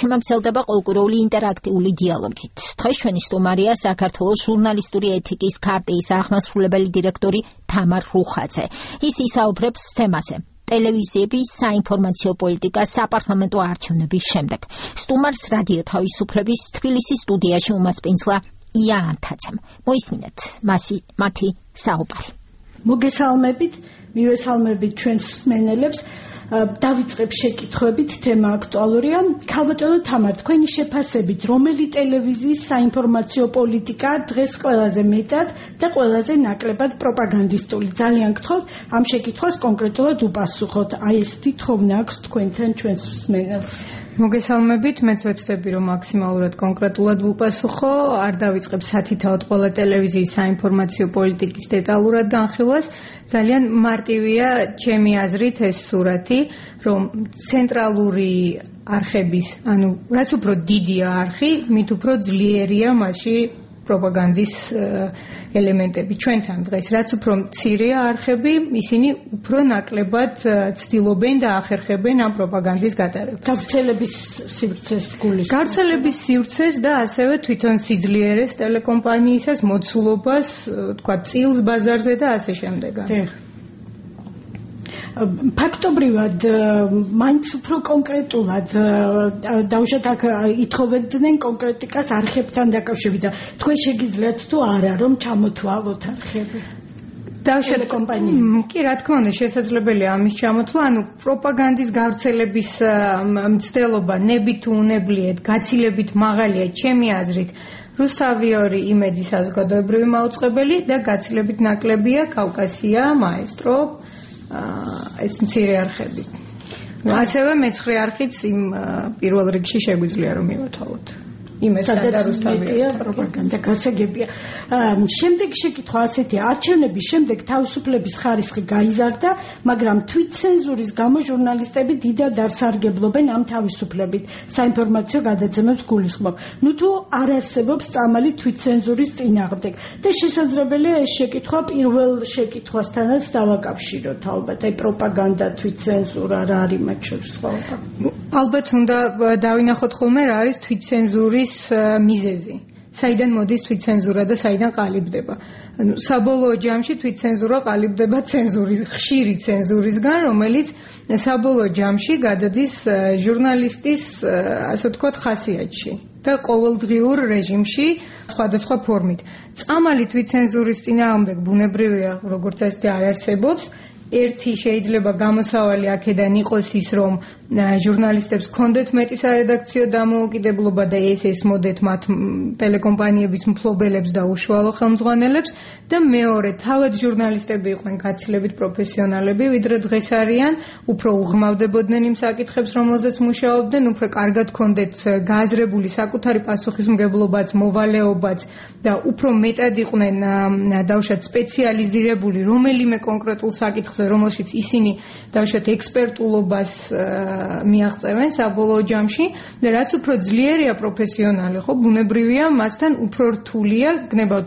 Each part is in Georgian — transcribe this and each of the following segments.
გადაცემა გრძელდება ყოლკურული ინტერაქტიული დიალოგით. დღეს ჩვენი სტუმარია საქართველოს ჟურნალისტური ეთიკის ქარტიის აღმასრულებელი დირექტორი თამარ რუხაძე. ის ისაუბრებს თემაზე. ტელევიზიების საინფორმაციო პოლიტიკა საპარლამენტო არჩევნების შემდეგ. სტუმარს რადიო თავისუფლების თბილისის სტუდიაში უმასპინძლა ია ანთაძემ. მოისმინეთ მათი საუბარი. მოგესალმებით, მივესალმებით ჩვენს მსმენელებს. დავიწყებ შეკითხვებით, თემა აქტუალურია. ქალბატონო თამარ, თქვენი შეფასებით, რომელი ტელევიზიის საინფორმაციო პოლიტიკა დღეს ყველაზე მეტად და ყველაზე ნაკლებად პროპაგანდისტული? ძალიან გთხოვთ, ამ შეკითხვას კონკრეტულად უპასუხოთ. აი ესეთი თხოვნა აქვს თქვენთან ჩვენს მსმენელს. მოგესალმებით, მეც ვეცდები, რომ მაქსიმალურად კონკრეტულად ვუპასუხო, არ დავიწყებ სათითაოდ ყველა ტელევიზიის საინფორმაციო პოლიტიკის დეტალურად განხილვას. ძალიან მარტივია ჩემი აზრით ეს სურათი, რომ ცენტრალური არხების, ანუ რაც უფრო დიდია არხი, მით უფრო ძლიერია მასში პროპაგანდის ელემენტები. ჩვენთან დღეს რაც უფრო მცირეა არხები, ისინი უფრო ნაკლებად ცდილობენ და ახერხებენ ამ პროპაგანდის გატარებას. გავრცელების სივრცეს გულისხმობ. გავრცელების სივრცეს და ასევე თვითონ სიძლიერეს ტელეკომპანიისას, მოცულობას, თქვა წილს ბაზარზე და ასე შემდეგ. ფაქტობრივად, მაინც უფრო კონკრეტულად დავუშვათ აქ ითხოვდნენ კონკრეტიკას არხებთან დაკავშირებით. თქვენ შეგიძლიათ თუ არა რომ ჩამოთვალოთ არხები? დავუშვათ კომპანიები. კი, რა თქმა უნდა, შესაძლებელია ამის ჩამოთვლა, ანუ პროპაგანდის გავრცელების მცდელობა ნებით თუ უნებლიეთ, გაცილებით მაღალია ჩემი აზრით. რუსთავი იმედი საზოგადოებრივი მაუწყებელი და გაცილებით ნაკლებია კავკასია, მაესტრო, ეს მცირე არხები. ასევე მეცხრე არხიც იმ პირველ რიგში შეგვიძლია რომ მივათვალოთ. სადაც მეტია პროპაგანდა გასაგებია. შემდეგი შეკითხვა ასეთია. არჩევნების შემდეგ თავისუფლების ხარისხი გაიზარდა, მაგრამ თვითცენზურის გამო ჟურნალისტები დიდად არ სარგებლობენ ამ თავისუფლებით. საინფორმაციო გადაცემებს გულისხმობ. ნუ თუ არ არსებობს წამალი თვითცენზურის წინააღმდეგ და შესაძლებელია ეს შეკითხვა პირველ შეკითხვასთანაც დავაკავშიროთ ალბათ. აი პროპაგანდა, თვითცენზურა რა არის მათ შორის სხვაობა? ალბათ უნდა დავინახოთ ხოლმე რა არის თვითცენზურის მიზეზი. საიდან მოდის თვითცენზურა და საიდან ყალიბდება? ანუ საბოლოო ჯამში თვითცენზურა ყალიბდება ხშირი ცენზურისგან, რომელიც საბოლოო ჯამში გადადის ჟურნალისტის, ასე ვთქვათ, ხასიათში და ყოველდღიურ რეჟიმში სხვადასხვა ფორმით. წამალი თვითცენზურის წინააღმდეგ ბუნებრივია, როგორც ასეთი არ არსებობს. ერთი შეიძლება გამოსავალი აქედან იყოს ის, რომ ჟურნალისტებს ჰქონდეთ მეტი სარედაქციო დამოუკიდებლობა და ეს ესმოდეთ მათ ტელეკომპანიების მფლობელებს და უშუალო ხელმძღვანელებს და მეორე, თავად ჟურნალისტები იყვნენ გაცილებით პროფესიონალები, ვიდრე დღეს არიან, უფრო უღრმავდებოდნენ იმ საკითხებს, რომელზეც მუშაობდნენ, უფრო კარგად ჰქონდეთ გააზრებული საკუთარი პასუხისმგებლობაც, მოვალეობაც და უფრო მეტად იყვნენ დავუშვათ სპეციალიზირებული რომელიმე კონკრეტულ საკითხზე, რომელშიც ისინი დავუშვათ ექსპერტულობას მიაღწევენ საბოლოო ჯამში და რაც უფრო ძლიერია პროფესიონალი, ხო, ბუნებრივია, მასთან უფრო რთულია გნებავთ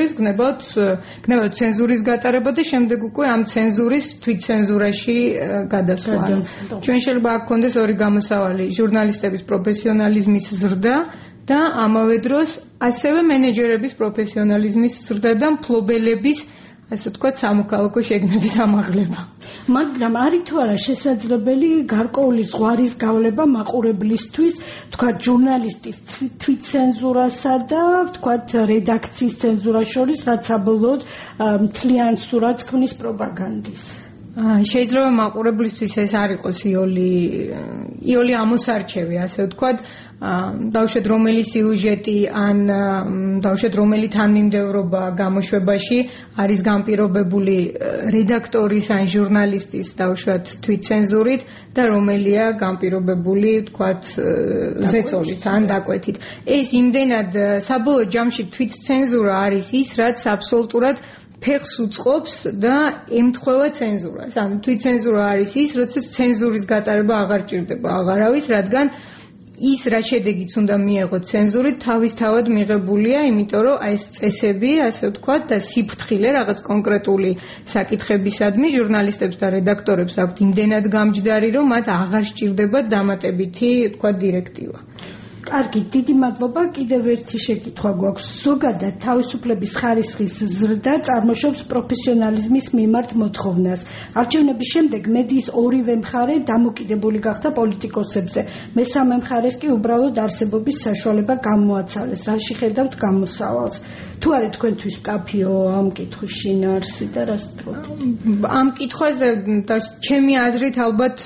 ცენზურის გატარება და შემდეგ უკვე ამ ცენზურის თვითცენზურაში გადასვლა. ჩვენ შეიძლება აქ გქონდეს ორი გამოსავალი, ჟურნალისტების პროფესიონალიზმის ზრდა და ამავე დროს ასევე მენეჯერების პროფესიონალიზმის ზრდა და მფლობელების, ასე ვთქვათ, სამოქალაქო შეგნების ამაღლება. მაგრამ არის თუ არა შესაძლებელი გარკვეული ზღვარის გავლება მაყურებლისთვის, ვთქვათ, ჟურნალისტის თვითცენზურასა და ვთქვათ, რედაქციის ცენზურას შორის, რაც საბოლოოდ მთლიან სურათს ქმნის პროპაგანდის? შეიძლება მაყურებლისთვის ეს არ იყოს იოლი ამოსარჩევი, ასე ვთქვათ, დავუშვათ რომელი სიუჟეტი ან დავუშვათ რომელი თანმიმდევრობა გამოშვებაში არის განპირობებული რედაქტორის ან ჟურნალისტის დავუშვათ თვითცენზურით და რომელია განპირობებული, ვთქვათ, ზეწოლით ან დაკვეთით. ეს იმდენად საბოლოო ჯამში თვითცენზურა არის ის, რაც აბსოლუტურად ფეხს უწყობს და ემთხვევა ცენზურას. ანუ თვითცენზურა არის ის, როცა ცენზურის გატარება აღარ ჭირდება აღარავის, რადგან ის რა შედეგიც უნდა მიეღოთ ცენზურით თავისთავად მიღებულია, იმიტომ რომ ეს წესები, ასე ვთქვათ, და სიფრთხილე რაღაც კონკრეტული საკითხებისადმი ჟურნალისტებს და რედაქტორებს აქვთ იმდენად გამჯდარი, რომ მათ აღარ სჭირდებათ დამატებითი, ვთქვათ, დირექტივა. კარგი, დიდი მადლობა. კიდევ ერთი შეკითხვა გვაქვს. ზოგადად თავისუფლების ხარისხის ზრდა წარმოშობს პროფესიონალიზმის მიმართ მოთხოვნას. არჩევნების შემდეგ მედიის ორივე მხარე დამოკიდებული გახდა პოლიტიკოსებზე. მესამე მხარეს კი უბრალოდ არსებობის საშუალება გამოაცალეს. რაში ხედავთ გამოსავალს? თუ არის თქვენთვის კაფეო ამ კითხვის შინაარსი და რა სწრაფად? ამ კითხვაზე ჩემი აზრით ალბათ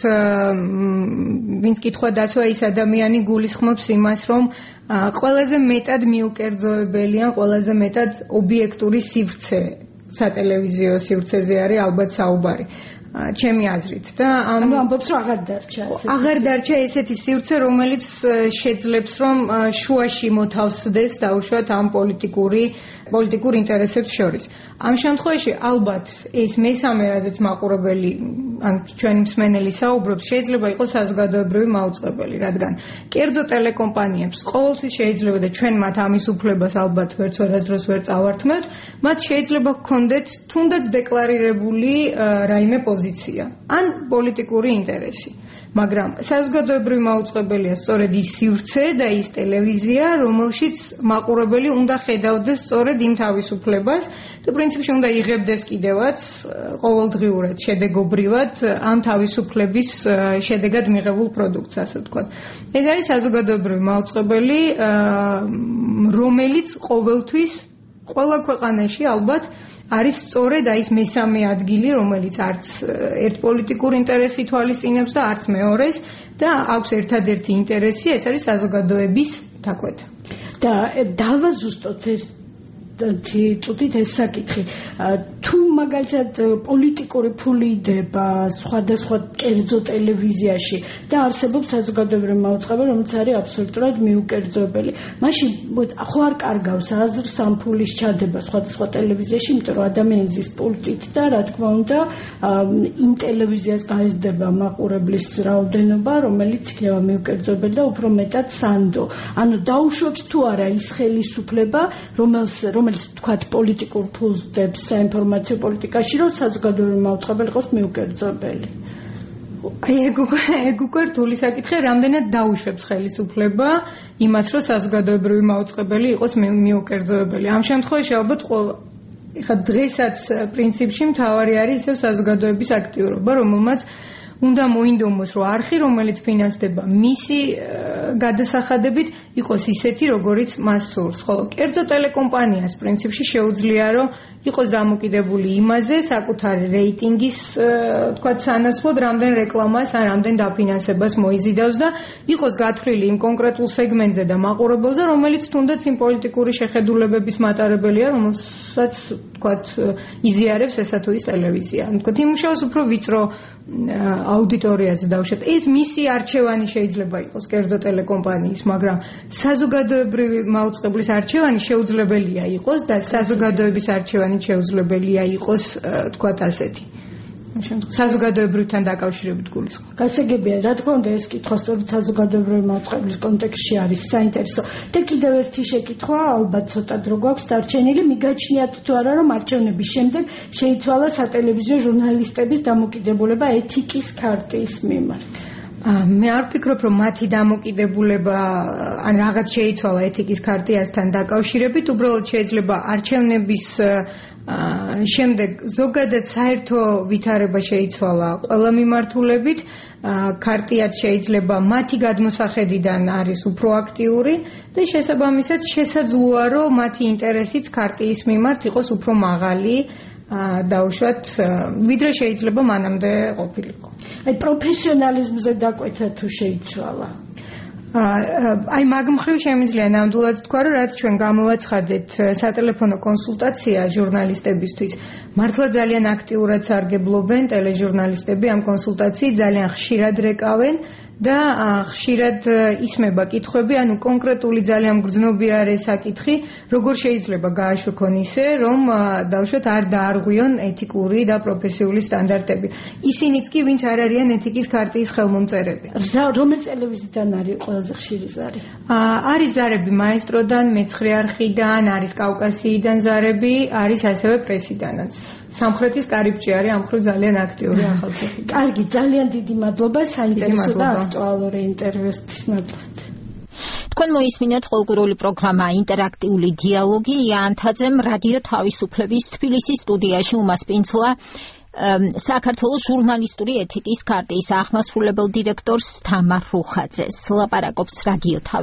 ვინც კითხვა დაცვა ის ადამიანი გულისხმობს იმას, რომ ყველაზე მეტად მიუკერძოებელი ან ყველაზე მეტად ობიექტური სივრცე სატელევიზიო სივრცეზე არის ალბათ საუბარი. ჩემი აზრით და ამბობს რომ აღარ დარჩა ესეთი სივრცე, რომელიც შეძლებს რომ შუაში მოთავსდეს დაუშვათ ამ პოლიტიკურ ინტერესებს შორის. ამ შემთხვევაში ალბათ ეს მესამე რაზეც მაყურებელი ან ჩვენი მსმენელი საუბრობს, შეიძლება იყოს საზოგადოებრივი მაუწყებელი, რადგან კერძო ტელეკომპანიებს ყოველთვის შეიძლება და ჩვენ მათ ამის უფლებას ალბათ ვერასდროს ვერ წავართმევთ, მათ შეიძლება ჰქონდეთ თუნდაც დეკლარირებული რაიმე პოზიცია ან პოლიტიკური ინტერესი. მაგრამ საზოგადოებრივი მაუწყებელია სწორედ ის სივრცე და ის ტელევიზია, რომელშიც მაყურებელი უნდა ხედავდეს სწორედ იმ თავისუფლებას და პრინციპში უნდა იღებდეს კიდევაც ყოველდღიურად შედეგობრივად ამ თავისუფლების შედეგად მიღებულ პროდუქტს, ასე ვთქვათ. ეს არის საზოგადოებრივი მაუწყებელი, რომელიც ყოველთვის ყველა ქვეყანაში ალბათ არის სწორედ ის მესამე ადგილი, რომელიც არც ერთ პოლიტიკურ ინტერესს ითვალისწინებს და არც მეორეს და აქვს ერთადერთი ინტერესი, ეს არის საზოგადოების დაკვეთა. და დავაზუსტოთ წუთით ეს საკითხი. თუ მაგალითად პოლიტიკური ფული იდება სხვადასხვა კერძო ტელევიზიაში და არსებობს საზოგადოებრივი მაუწყებელი, რომელიც არის აბსოლუტურად მიუკერძოებელი. მაშინ ხო არ კარგავს აზრს ამ ფულის ჩადება სხვადასხვა ტელევიზიაში, იმიტომ რომ ადამიანი ზის პულტით და რა თქმა უნდა იმ ტელევიზიას გაიზრდება მაყურებლის რაოდენობა, რომელიც იქნება მიუკერძოებელი და უფრო მეტად სანდო. ანუ დაუშვებს თუ არა ის ხელისუფლება, რომელიც თქვათ პოლიტიკურ ფულს დებს საინფორმაციო პოლიტიკაში, რომ საზოგადოებრივი მაუწყებელი იყოს მიუკერძოებელი. ეგ უკვე რთული საკითხია, რამდენად დაუშვებს ხელისუფლება იმას, რომ საზოგადოებრივი მაუწყებელი იყოს მიუკერძოებელი. ამ შემთხვევაში ალბათ ეხლა დღესაც პრინციპში მთავარი არის ისევ საზოგადოების აქტიურობა, რომელმაც უნდა მოინდომოს, რომ არხი, რომელიც ფინანსდება მისი გადასახადებით, იყოს ისეთი, როგორიც მას სურს. ხოლო კერძო ტელეკომპანიას პრინციპში შეუძლია, რომ იყოს დამოკიდებული იმაზე, საკუთარი რეიტინგის, თქვათ, სანაცვლოდ, რამდენ რეკლამას ან რამდენ დაფინანსებას მოიზიდავს და იყოს გათვლილი იმ კონკრეტულ სეგმენტზე და მაყურებელზე, რომელიც თუნდაც იმ პოლიტიკური შეხედულებების მატარებელია, რომელსაც, თქვათ, იზიარებს ესა თუ ის ტელევიზია. თქვათ, იმუშაოს უფრო ვიწრო აუდიტორიაზე დავუშვათ. ეს მისი არჩევანი შეიძლება იყოს კერძო ტელეკომპანიის, მაგრამ საზოგადოებრივი მაუწყებლის არჩევანი შეუძლებელია იყოს და საზოგადოების არჩევანი შეუძლებელია იყოს, თქვათ, ასეთი. საზოგადოებრივთან დაკავშირებით გულისხმობ. გასაგებია, რა თქმა უნდა, ეს კითხვა სწორედ საზოგადოებრივი მაუწყებლის კონტექსტში არის საინტერესო. და კიდევ ერთი შეკითხვა, ალბათ ცოტა დრო გვაქვს დარჩენილი, მიგაჩნიათ თუ არა, რომ არჩევნების შემდეგ შეიცვალა სატელევიზიო ჟურნალისტების დამოკიდებულება ეთიკის ქარტიის მიმართ? მე არ ვფიქრობ, რომ მათი დამოკიდებულება ან რაღაც შეიცვალა ეთიკის ქარტიასთან დაკავშირებით, უბრალოდ შეიძლება არჩევნების შემდეგ ზოგადად საერთო ვითარება შეიცვალა ყველა მიმართულებით, ქარტიაც შეიძლება მათი გადმოსახედიდან არის უფრო აქტიური და შესაბამისად შესაძლოა, რომ მათი ინტერესიც ქარტიის მიმართ იყოს უფრო მაღალი, დაუშვათ, ვიდრე შეიძლება მანამდე ყოფილიყო. აი პროფესიონალიზმზე დაკვეთა თუ შეიცვალა? აი მაგ მხრივ შემიძლია ნამდვილად თქვა, რომ რაც ჩვენ გამოვაცხადეთ სატელეფონო კონსულტაცია ჟურნალისტებისთვის, მართლა ძალიან აქტიურად სარგებლობენ ტელეჟურნალისტები ამ კონსულტაციით, ძალიან ხშირად რეკავენ და ხშირად ისმება კითხვები, ანუ კონკრეტული ძალიან მგრძნობიარე საკითხი, როგორ შეიძლება გააშვქონ ისე, რომ დავუშვათ არ დაარღვიონ ეთიკური და პროფესიული სტანდარტები. ისინიც კი, ვინც არ არიან ეთიკის ქარტიის ხელმომწერები. რომელი ტელევიზიიდან არის ყველაზე ხშირი ზარი? არის ზარები მაესტროდან, მეცხრე არხიდან, არის კავკასიიდან ზარები, არის ასევე პრესიდანაც. სამხრეთის კარიბჭე არის ამ მხრივ ძალიან აქტიური ახალციხიდან. კარგი, ძალიან დიდი მადლობა საინტერესო და აქტუალური ინტერვიუსთვის. თქვენ მოისმინეთ ყოველკვირეული პროგრამა ინტერაქტიული დიალოგი იანთაძემ რადიო თავისუფლების თბილისის სტუდიაში უმასპინძლა საქართველოს ჟურნალისტური ეთიკის ქარტიის აღმასრულებელ დირექტორს თამარ რუხაძეს. ლაპარაკობს რადიო